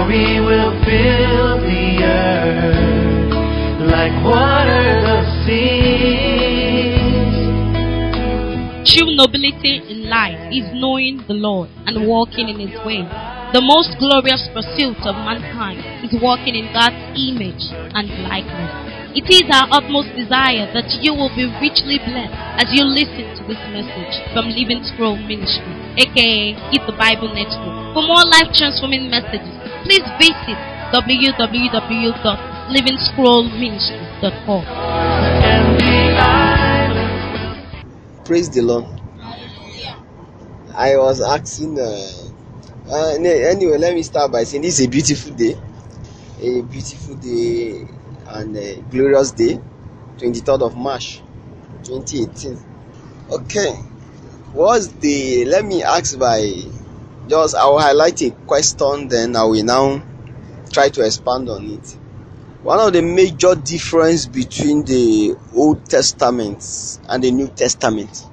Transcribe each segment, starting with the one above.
glory will fill the earth like water the seas. True nobility in life is knowing the Lord and walking in His way. The most glorious pursuit of mankind is walking in God's image and likeness. It is our utmost desire that you will be richly blessed as you listen to this message from Living Scroll Ministry, aka Eat the Bible Network. For more life-transforming messages, please visit www.livingscrollministry.com. Praise the Lord. I was asking, anyway, let me start by saying this is a beautiful day and a glorious day, 23rd of March, 2018. Okay, let me ask I'll highlight a question, then I will now try to expand on it. One of the major difference between the Old Testament and the New Testament.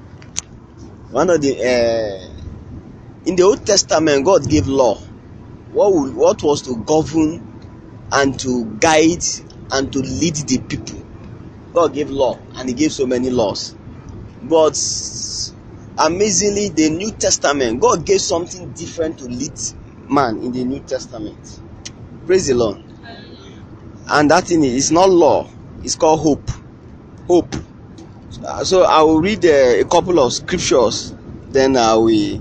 In the Old Testament, God gave law. What was to govern and to guide and to lead the people. God gave law, and He gave so many laws. But amazingly, the New Testament, God gave something different to lead man in the New Testament. Praise the Lord. And that thing is not law, it's called hope. Hope. So I will read a couple of scriptures, then I will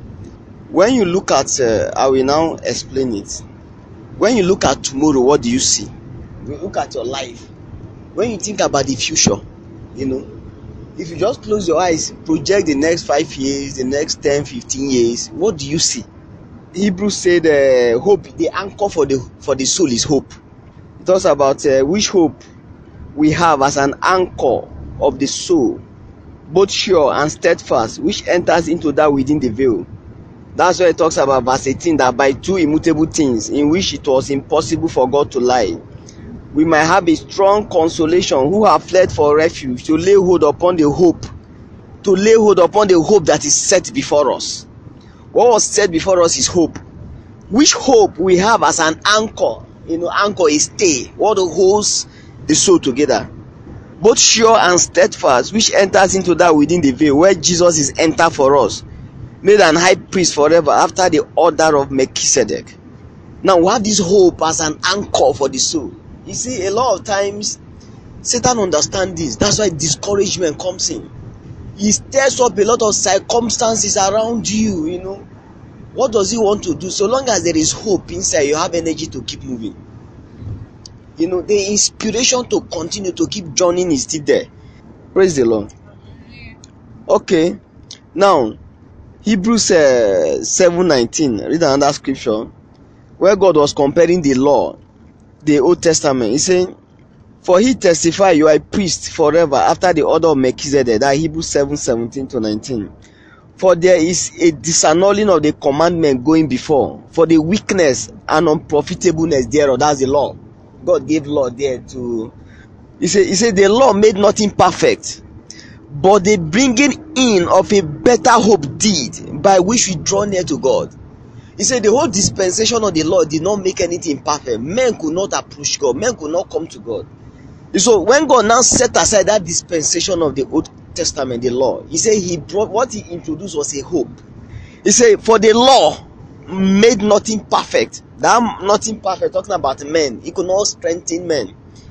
now explain it. When you look at tomorrow, what do you see? You look at your life. When you think about the future, if you just close your eyes, project the next 5 years, the next 10, 15 years, what do you see? Hebrews said hope, the anchor for the soul is hope. It talks about which hope we have as an anchor of the soul, both sure and steadfast, which enters into that within the veil. That's why it talks about verse 18, that by two immutable things, in which it was impossible for God to lie, we might have a strong consolation, who have fled for refuge, to lay hold upon the hope that is set before us. What was set before us is hope. Which hope we have as an anchor. Anchor is stay, what holds the soul together. Both sure and steadfast, which enters into that within the veil, where Jesus is entered for us, made an high priest forever after the order of Melchizedek. Now we have this hope as an anchor for the soul. You see, a lot of times Satan understands this. That's why discouragement comes in. He stirs up a lot of circumstances around you. What does he want to do? So long as there is hope inside, you have energy to keep moving. The inspiration to continue to keep journeying is still there. Praise the Lord. Okay, now Hebrews 7:19. Read another scripture where God was comparing the law, the Old Testament. He said, "For He testified, you are a priest forever after the order of Melchizedek." That Hebrews 7:17-19. For there is a disannulling of the commandment going before, for the weakness and unprofitableness thereof. That's the law. God gave law there to. He said the law made nothing perfect, but the bringing in of a better hope did, by which we draw near to God. He said the whole dispensation of the law did not make anything perfect. Men could not approach God. Men could not come to God. So when God now set aside that dispensation of the Old Testament, the law, He said what He introduced was a hope. He said, for the law made nothing perfect. That nothing perfect, talking about men. It could not strengthen men.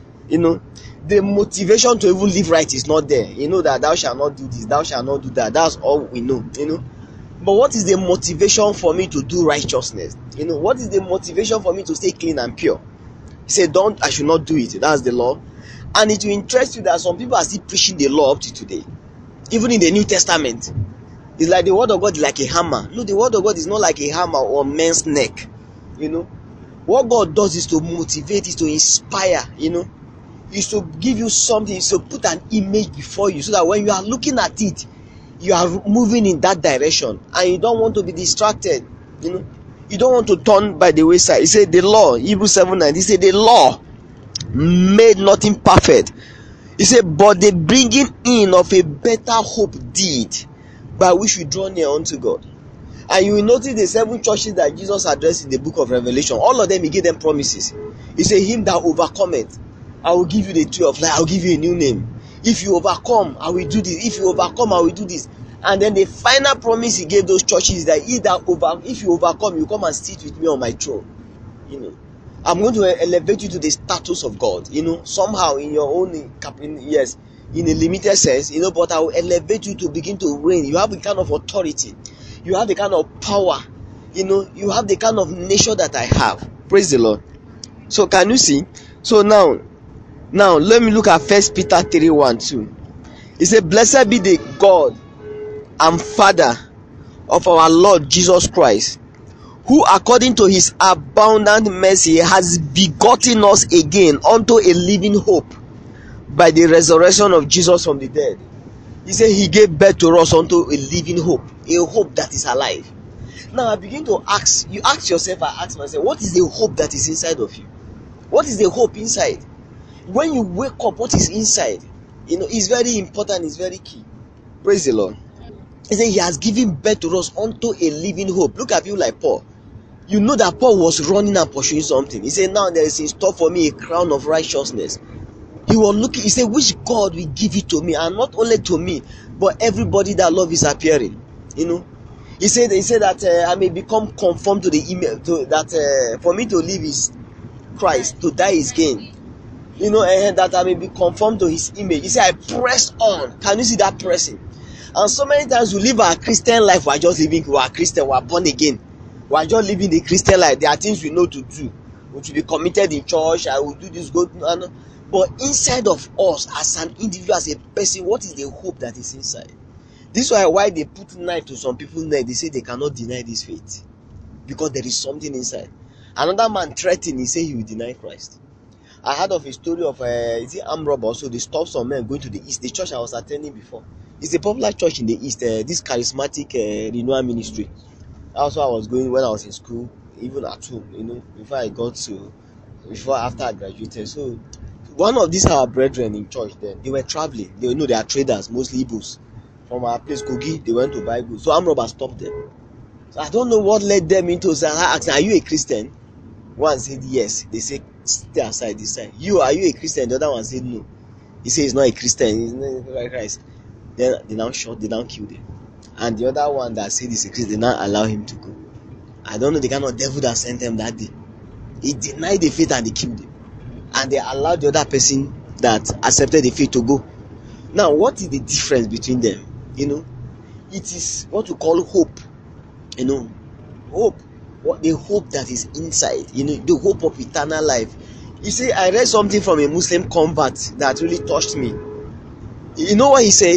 The motivation to even live right is not there. That thou shalt not do this, thou shalt not do that. That's all we know. But what is the motivation for me to do righteousness? What is the motivation for me to stay clean and pure? He said, I should not do it. That's the law. And it will interest you that some people are still preaching the law up to today. Even in the New Testament. It's like the word of God is like a hammer. No, the word of God is not like a hammer or man's neck. What God does is to motivate, is to inspire, is to give you something, is to put an image before you, so that when you are looking at it, you are moving in that direction, and you don't want to be distracted. You don't want to turn by the wayside. He said the law, Hebrews 7:9. He said the law made nothing perfect. He said, but the bringing in of a better hope did, by which we draw near unto God. And you will notice the 7 churches that Jesus addressed in the book of Revelation, all of them, he gave them promises. He said, him that overcometh, I will give you the tree of life, I will give you a new name. If you overcome, I will do this. If you overcome, I will do this. And then the final promise he gave those churches is that if you overcome, you come and sit with me on my throne. You know, I'm going to elevate you to the status of God. You know, somehow in your own, yes, in a limited sense, you know, but I will elevate you to begin to reign. You have the kind of authority. You have the kind of power. You know, you have the kind of nature that I have. Praise the Lord. So can you see? So now let me look at 1 Peter 3:1-2. He said, blessed be the God and Father of our Lord Jesus Christ, who according to his abundant mercy has begotten us again unto a living hope by the resurrection of Jesus from the dead. He said he gave birth to us unto a living hope, a hope that is alive. Now I begin to ask yourself, I ask myself, what is the hope that is inside of you? What is the hope inside? When you wake up, what is inside? You know, it's very important, it's very key. Praise the Lord. He said he has given birth to us unto a living hope. Look at you like Paul. You know that Paul was running and pursuing something. He said, now there is in store for me a crown of righteousness. He was looking, he said, which God will give it to me, and not only to me, but everybody that love is appearing. You know, he said that I may become conformed to the image, for me to live is Christ, to die is gain. You know, and that I may be conformed to his image. He said, I press on. Can you see that pressing? And so many times we live our Christian life, we are just living, we are Christian, we are born again. We are just living the Christian life. There are things we know to do. We should be committed in church, I will do this, go. But inside of us, as an individual, as a person, what is the hope that is inside? This is why they put knife to some people's neck. They say they cannot deny this faith, because there is something inside. Another man threatened, he said he will deny Christ. I heard of a story of armed robbers. So they stopped some men going to the east. The church I was attending before, it's a popular church in the east. This charismatic renewal ministry. That's where I was going when I was in school, even at home. You know, after I graduated. So one of these our brethren in church, then they were traveling. They are traders, mostly Igbos from our place Kogi. They went to buy goods. So armed robbers stopped them. So I don't know what led them into saying, "Are you a Christian?" One said yes. They said, stay aside this side. Are you a Christian? The other one said no. He said he's not a Christian, he's not a Christ. Then they now shot, they now killed him. And the other one that said he's a Christian, they now allow him to go. I don't know the kind of devil that sent him that day. He denied the faith and they killed him. And they allowed the other person that accepted the faith to go. Now, what is the difference between them? You know, it is what we call hope. You know, hope. What the hope that is inside, you know, the hope of eternal life. You see, I read something from a Muslim convert that really touched me. You know what he said?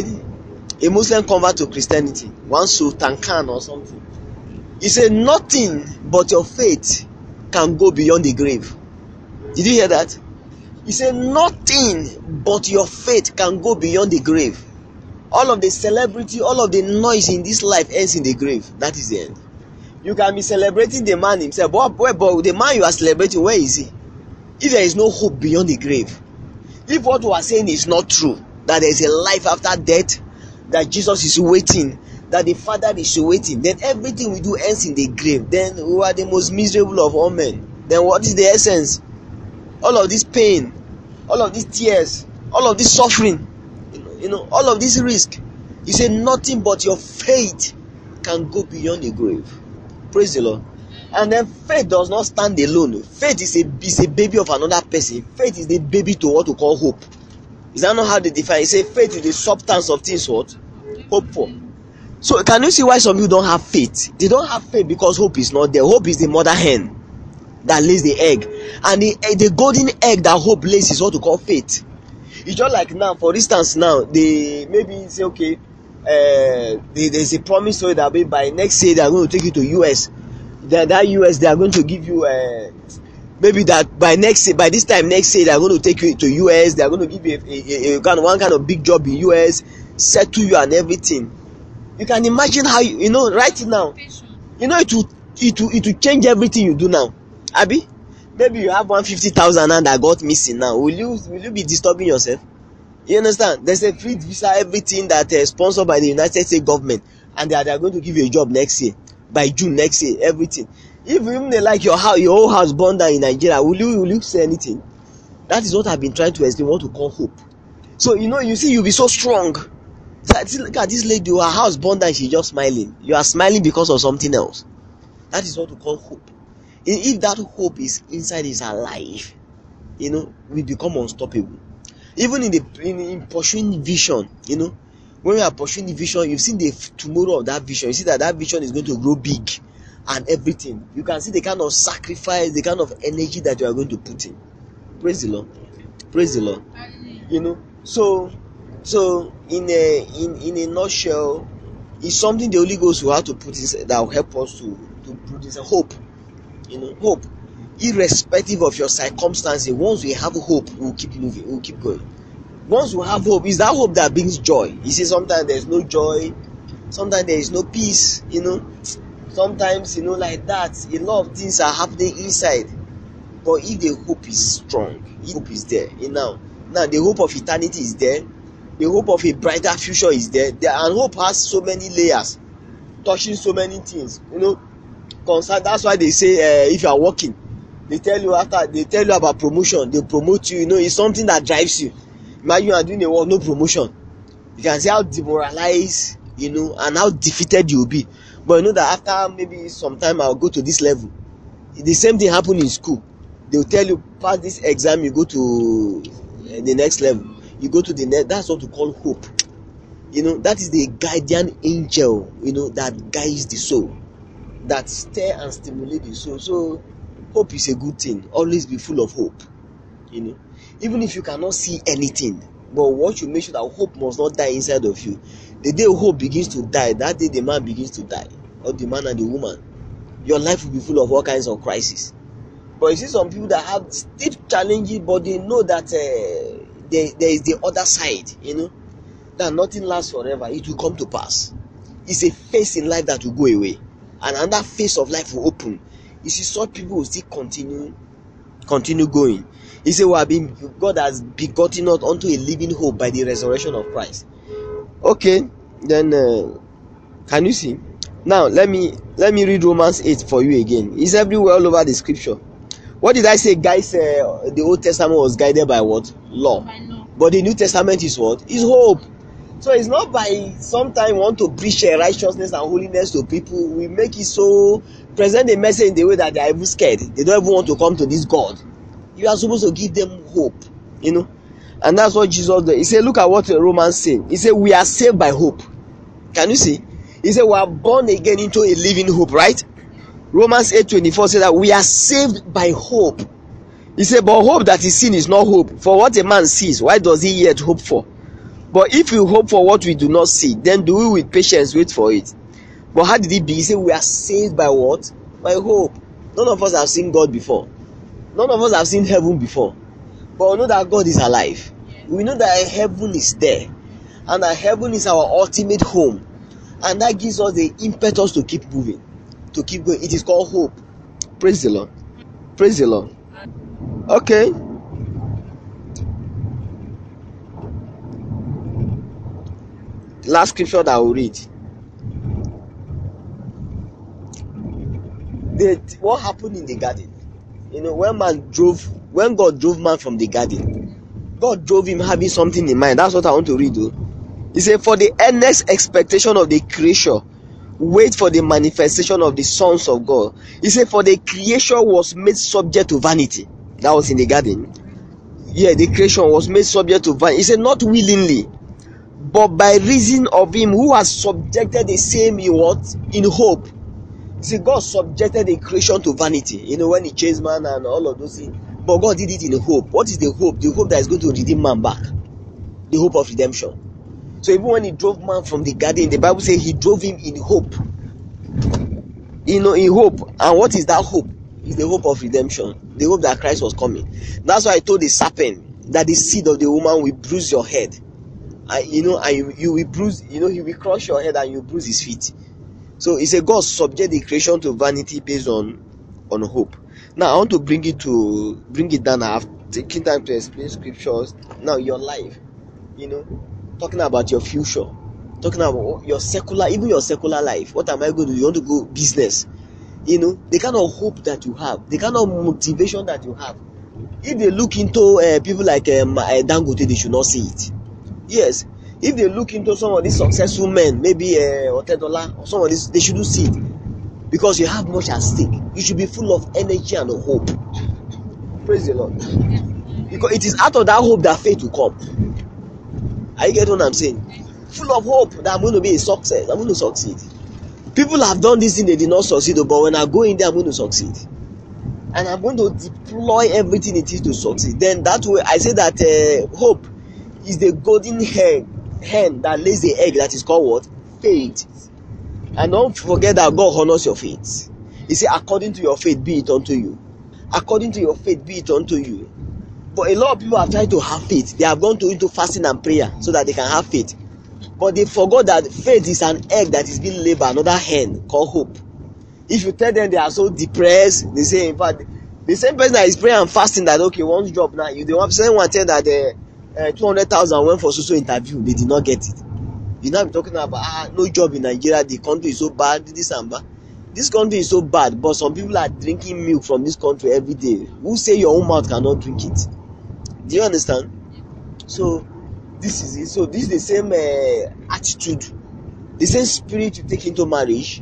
A Muslim convert to Christianity, one Sultan Khan or something. He said, nothing but your faith can go beyond the grave. Did you hear that? He said, nothing but your faith can go beyond the grave. All of the celebrity, all of the noise in this life ends in the grave. That is the end. You can be celebrating the man himself, but the man you are celebrating, where is he? If there is no hope beyond the grave, if what we are saying is not true, that there is a life after death, that Jesus is waiting, that the Father is waiting, then everything we do ends in the grave. Then we are the most miserable of all men. Then what is the essence? All of this pain, all of these tears, all of this suffering, you know, all of this risk. He said, nothing but your faith can go beyond the grave. Praise the Lord. And then faith does not stand alone. Faith is a baby of another person. Faith is the baby to what we call hope. Is that not how they define it? He said faith is the substance of things what? Hope for. So can you see why some people don't have faith? They don't have faith because hope is not there. Hope is the mother hen that lays the egg. And the golden egg that hope lays is what we call faith. It's just like now, for instance, now, they maybe say, okay, there's a promise to you that by next year they are going to take you to US. That US, they are going to give you maybe that by this time next year they are going to take you to US. They are going to give you one kind of big job in US, settle you and everything. You can imagine how you know right now. You know it will change everything you do now. Abi, maybe you have 150,000 and that got missing now. Will you be disturbing yourself? You understand? There's a free visa, everything that is sponsored by the United States government, and they are going to give you a job next year. by June next year, everything. If even they like your house, your whole house burned down in Nigeria, will you say anything? That is what I've been trying to explain, what to call hope. So you see, you'll be so strong. Look at this lady, her house burned down, she's just smiling. You are smiling because of something else. That is what we call hope. If that hope is inside, is alive, we become unstoppable. Even in pursuing vision, when we are pursuing the vision, you've seen the tomorrow of that vision. You see that vision is going to grow big and everything. You can see the kind of sacrifice, the kind of energy that you are going to put in. Praise the Lord. Praise the Lord. So in a nutshell, it's something the Holy Ghost will have to put in that will help us to produce a hope. Hope. Irrespective of your circumstances, once we have hope, we'll keep moving, we'll keep going. Once we have hope, it's that hope that brings joy. You see, sometimes there's no joy, sometimes there is no peace, sometimes, like that, a lot of things are happening inside. But if the hope is strong, if hope is there, now the hope of eternity is there, the hope of a brighter future is there, and hope has so many layers, touching so many things, concern. That's why they say, if you are working, they tell you about promotion, they promote you, it's something that drives you. Imagine you are doing a work, no promotion. You can see how demoralized, and how defeated you will be. But that after maybe some time I'll go to this level. The same thing happened in school. They will tell you, pass this exam, you go to the next level. You go to the next. That's what we call hope. That is the guardian angel, that guides the soul, that stir and stimulate the soul. So hope is a good thing. Always be full of hope. Even if you cannot see anything, but what you make sure that hope must not die inside of you. The day hope begins to die, that day the man begins to die, or the man and the woman. Your life will be full of all kinds of crises. But you see some people that have still challenges, but they know that there is the other side, that nothing lasts forever. It will come to pass. It's a phase in life that will go away, and another phase of life will open. You see, such people will still continue going. He said, God has begotten us unto a living hope by the resurrection of Christ. Okay, then can you see? Now let me read Romans 8 for you again. It's everywhere all over the scripture. What did I say, guys? The Old Testament was guided by what? Law. But the New Testament is what? Is hope. So it's not by sometimes want to preach righteousness and holiness to people. We make it so, present the message in the way that they are even scared. They don't even want to come to this God. You are supposed to give them hope, and that's what Jesus did. He said, look at what Romans say. He said, we are saved by hope. Can you see? He said, we are born again into a living hope, right? Romans 8:24 says that we are saved by hope. He said, but hope that is seen is not hope. For what a man sees, why does he yet hope for? But if we hope for what we do not see, then do we with patience wait for it? But how did it be? He said, we are saved by what? By hope. None of us have seen God before. None of us have seen heaven before. But we know that God is alive. We know that heaven is there. And that heaven is our ultimate home. And that gives us the impetus to keep moving. To keep going. It is called hope. Praise the Lord. Praise the Lord. Okay. Last scripture that I will read. What happened in the garden? When God drove man from the garden, God drove him having something in mind. That's what I want to read though. He said, for the earnest expectation of the creation, wait for the manifestation of the sons of God. He said, for the creation was made subject to vanity. That was in the garden. Yeah, the creation was made subject to vanity. He said, not willingly, but by reason of him who has subjected the same in hope. See, God subjected the creation to vanity. When he chased man and all of those things. But God did it in hope. What is the hope? The hope that is going to redeem man back. The hope of redemption. So even when he drove man from the garden, the Bible says he drove him in hope. In hope. And what is that hope? It's the hope of redemption. The hope that Christ was coming. That's why I told the serpent that the seed of the woman will bruise your head. And you will bruise, he will crush your head and you bruise his feet. So he said God subject the creation to vanity based on hope. Now I want to bring it down. I have taken time to explain scriptures. Now your life, talking about your future. Talking about your secular, even your secular life. What am I going to do? You want to go business? You know, the kind of hope that you have, the kind of motivation that you have. If they look into people like Dangote, they should not see it. Yes. If they look into some of these successful men, maybe Otedola or some of these, they shouldn't see it. Because you have much at stake. You should be full of energy and hope. Praise the Lord. Because it is out of that hope that faith will come. Are you getting what I'm saying? Full of hope that I'm going to be a success. I'm going to succeed. People have done this thing, they did not succeed, but when I go in there, I'm going to succeed. And I'm going to deploy everything it is to succeed. Then that way, I say that hope is the golden hen that lays the egg that is called what? Faith. And don't forget that God honors your faith. He said, according to your faith, be it unto you. According to your faith, be it unto you. But a lot of people have tried to have faith. They have gone into fasting and prayer so that they can have faith. But they forgot that faith is an egg that is being laid by another hen called hope. If you tell them they are so depressed, they say, in fact, the same person that is praying and fasting that, okay, one job now, you don't have someone tell that 200,000 went for social interview, they did not get it. You now be talking about, no job in Nigeria, the country is so bad, this and that. This country is so bad, but some people are drinking milk from this country every day. Who say your own mouth cannot drink it? Do you understand? So, this is it. So, this is the same attitude, the same spirit you take into marriage,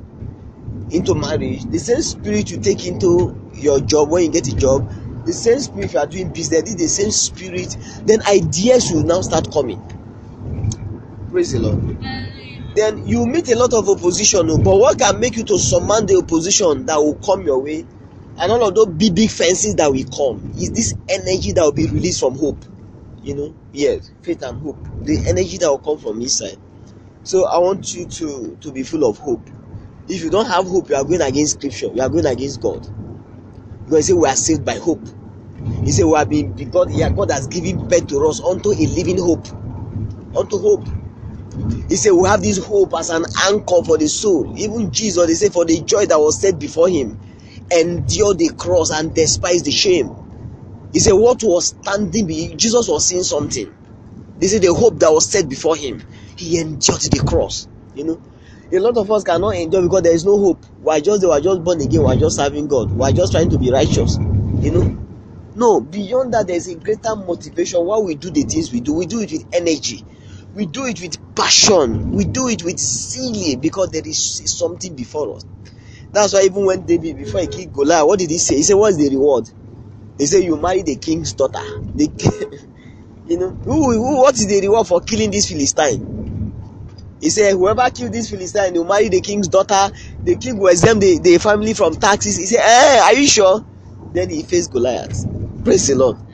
the same spirit you take into your job when you get a job, the same spirit you are doing business, this is the same spirit. Then ideas will now start coming. Praise the Lord. Then you meet a lot of opposition, but what can make you to surmount the opposition that will come your way, and all of those big fences that will come, is this energy that will be released from hope. Yes, faith and hope, the energy that will come from inside. So I want you to be full of hope. If you don't have hope, you are going against scripture, you are going against God. Because he said we are saved by hope. He said we have been begotten, God has given birth to us unto a living hope. Unto hope. He said we have this hope as an anchor for the soul. Even Jesus, they say, for the joy that was set before him, endured the cross and despised the shame. He said what was standing behind, Jesus was seeing something. They say the hope that was set before him, he endured the cross. A lot of us cannot endure because there is no hope. We are just born again, we are just serving God, we are just trying to be righteous. No, beyond that, there is a greater motivation. Why we do the things we do it with energy, we do it with passion, we do it with zeal, because there is something before us. That's why even when David, before he killed Goliath, what did he say? He said, what's the reward? He said, you marry the king's daughter. What is the reward for killing this Philistine? He said, whoever killed this Philistine, will marry the king's daughter. The king will exempt the family from taxes. He said, are you sure? Then he faced Goliath. Praise the Lord.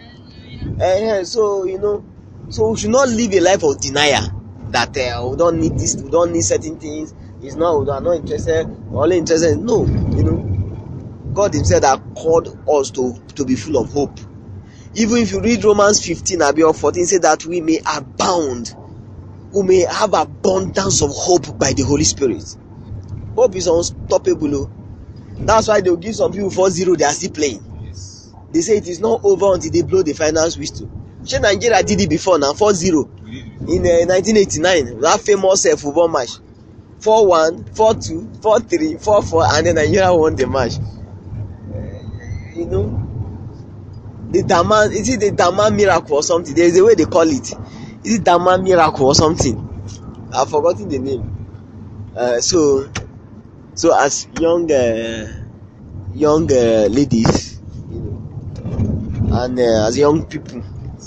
So, so we should not live a life of denial. That we don't need this, we don't need certain things. It's not, we are not interested, we're only interested. No, God himself that called us to be full of hope. Even if you read Romans 15 or 14, say that we may abound. We may have abundance of hope by the Holy Spirit. Hope is unstoppable. That's why they'll give some people 4-0, they are still playing. Yes. They say it is not over until they blow the final whistle. Nigeria did it before now, 4-0. In 1989, that famous football match. 4-1, 4-2, 4-3, 4-4, and then Nigeria won the match. The Daman, is it the Daman miracle or something? There is a way they call it. Is it Daman miracle or something? I've forgotten the name. So as young ladies, and as young people,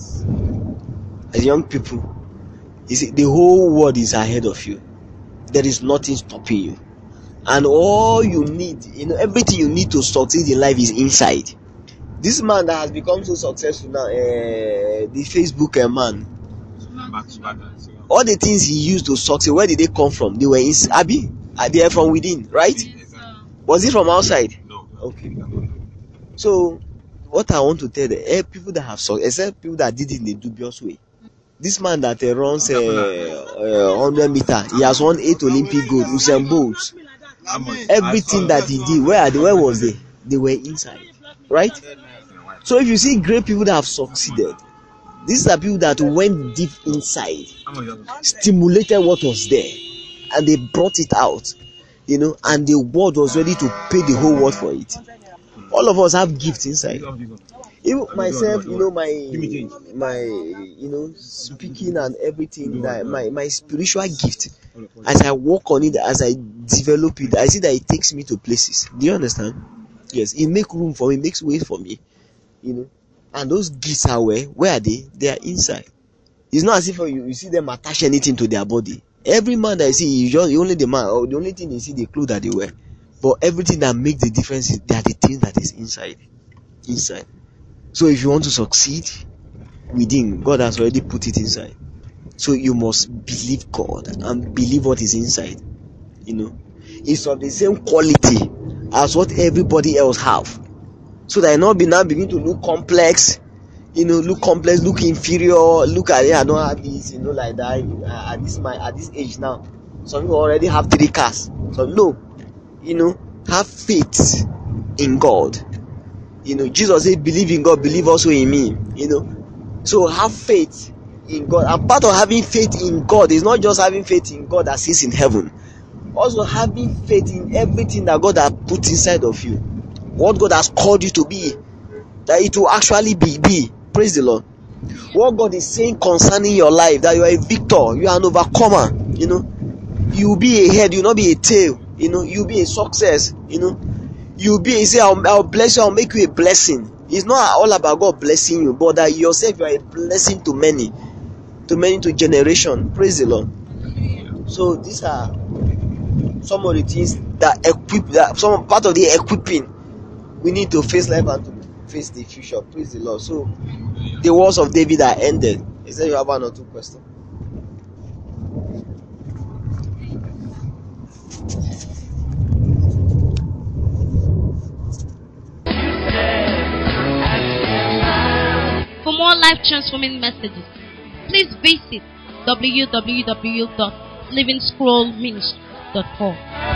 you see, the whole world is ahead of you. There is nothing stopping you, and all you need, everything you need to succeed in life is inside. This man that has become so successful now, the Facebook man, all the things he used to succeed, where did they come from? They were in Abi. They are from within, right? Was it from outside? No. Okay. So, what I want to tell the people that have succeed, except people that did it in a dubious way. This man that runs 100 meters, he has won 8 Olympic gold. Usain Bolt. Everything that he did, where was they? They were inside, right? So if you see great people that have succeeded, These are people that went deep inside, stimulated what was there, and they brought it out, and the world was ready to pay the whole world for it. All of us have gifts inside. Even myself, my speaking and everything, that my spiritual gift, as I work on it, as I develop it, I see that it takes me to places. Do you understand? Yes, it makes room for me, makes way for me, and those gifts are where are they? They are inside. It's not as if you see them attach anything to their body. Every man that you see, only the man, or the only thing you see, the clothes that they wear. But everything that makes the difference is they are the things that is inside. So if you want to succeed within, God has already put it inside. So you must believe God and believe what is inside. It's of the same quality as what everybody else have. So that not be now begin to look complex, look inferior, look at it, I don't have this, like that. At this age now, some people already have 3 cars. So no, have faith in God. Jesus said, believe in God, believe also in me. So have faith in God. And part of having faith in God is not just having faith in God that sits in heaven. Also having faith in everything that God has put inside of you. What God has called you to be, that it will actually be. Praise the Lord. What God is saying concerning your life, that you are a victor, you are an overcomer. You will be a head, you will not be a tail. You will be a success. You'll be, he say, I'll bless you, I'll make you a blessing. It's not all about God blessing you, but that yourself you are a blessing to many, to generation. Praise the Lord. So these are some of the things that equip, that some part of the equipping we need to face life and to face the future. Praise the Lord. So the words of David are ended. Is there you have 1 or 2 questions? For more life transforming messages, please visit www.livingscrollministry.com.